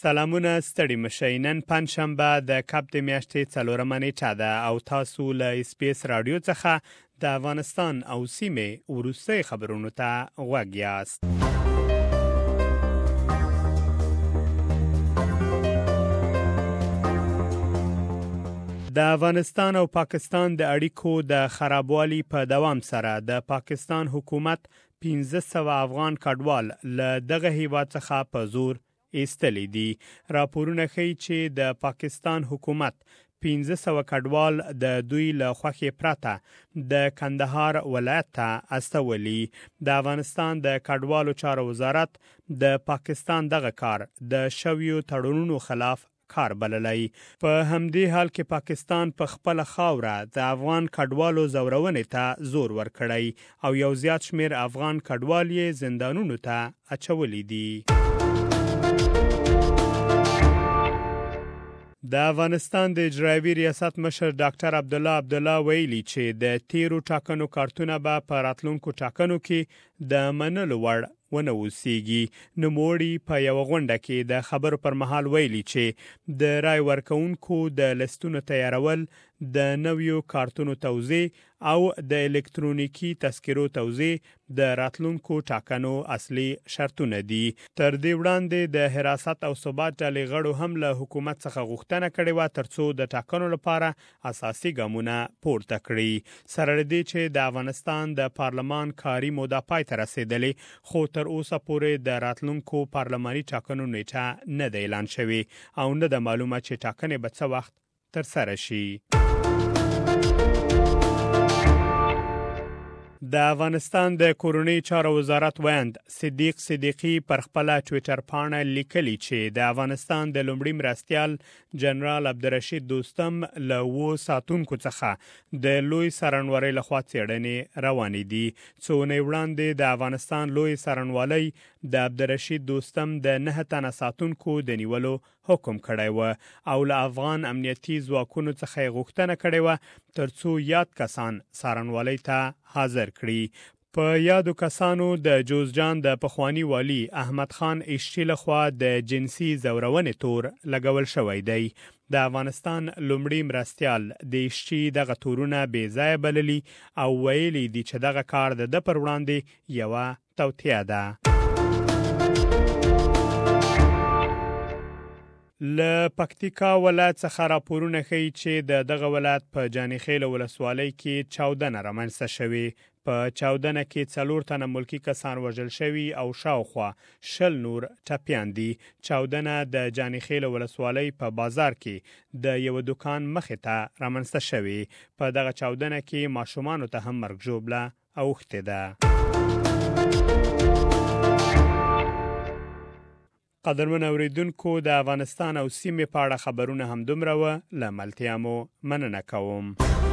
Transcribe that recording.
سلامونه ستړي مشئ. نن پنجشنبه د کب د میاشتې 4مه نیټه ده او تاسو له اسپیس رادیو څخه د افغانستان او سیمې وروستۍ خبرونو ته غوږ یاست. د افغانستان او پاکستان د اړیکو د خرابوالي په دوام سره د پاکستان حکومت 1500 افغان کډوال له دغه هیواد څخه په زور ایستلی دي. راپورونه ښیي چې د پاکستان حکومت 1500 کډوال د دوی له خوښې پرته د کندهار ولایت ته استولي. د افغانستان د کډوالو چارو وزارت د پاکستان دغه کار د شویو تړونونو خلاف کار بللی. په همدې حال کې پاکستان په خپل خاوره د افغان کډوالو زورونې ته زور ورکړی او یو زیات شمیر افغان کډوال یې زندانونو ته اچولی دي. د افغانستان د اجرایوي ریاست مشر ډاکټر عبدالله عبدالله ویلي چې د تیرو ټاکنو کارتونه به په راتلونکو ټاکنو کې د منلو وړ ونه اوسیږي. نوموړي په یو غونډه کې د خبرو پر مهال ویلي چې د رای ورکوونکو د لستونو تیارول، د نویو کارتونو توزیع او د الکترونیکی تذکرو توزیع د راتلونکو ټاکنو اصلي شرطونه دي. تر دې وړاندې د حراست او ثبات ډلې غړو هم له حکومت څخه غوښتنه کړې وه ترڅو د ټاکنو لپاره اساسي ګامونه پورته کړي. سره له دې چې د افغانستان د پارلمان کاري موده پای ته رسېدلې، خو تر اوسه پورې د راتلونکو پارلماني ټاکنو نیټه نه ده اعلان شوې او نه ده معلومه چې ټاکنې به څه وخت ترسره شي. د افغانستان د کورنۍ چارو وزارت ویاند صدیق صدیقی پر خپل ټوئیټر پاڼه لیکلی چې د افغانستان د لومړي مرستیال جنرال عبدالرشید دوستم له 7 ساتونکو څخه د لوی څارنوالۍ لخوا څېړنې روانې دي. څو اونۍ وړاندې د افغانستان لوی څارنوالۍ د عبدالرشید دوستم د 9 تنه ساتونکو د نیولو حکم کړی و او له افغان امنیتي ځواکونو څخه غوښتنه کړې و ترڅو یاد کسان څارنوالۍ ته حاضر کړي. په یادو کسانو د جوزجان د پخوانی والی احمد خان اشچی لخوا د جنسي زورونې تور لګول شوی دی. د افغانستان لومړي مرستیال د اشچی دغه تورونه بې ځایه بللي او ویلي دي چې دغه کار د ده پر وړاندې یوه توطیه ده. له پکتیکا ولایت څخه راپورونه ښیي چې دغه ولایت په جانیخیل ولسوالۍ کې چاودنه رامنځته شوې. په چاودنه کې 4 تنه ملکی کسان وژل شوي او شاوخوا 20 نور ټپیان دي. چاودنه د جانیخیل ولسوالۍ په بازار کې د یو دکان مخې ته رامنځته شوې. په دغه چاودنه کې ماشومانو ته هم مرګ ژوبله اوښتې ده. قدرمن اوریدونکو، د افغانستان او سیمې په اړه خبرونه هم دومره و. له ملتیا مو مننه کوم.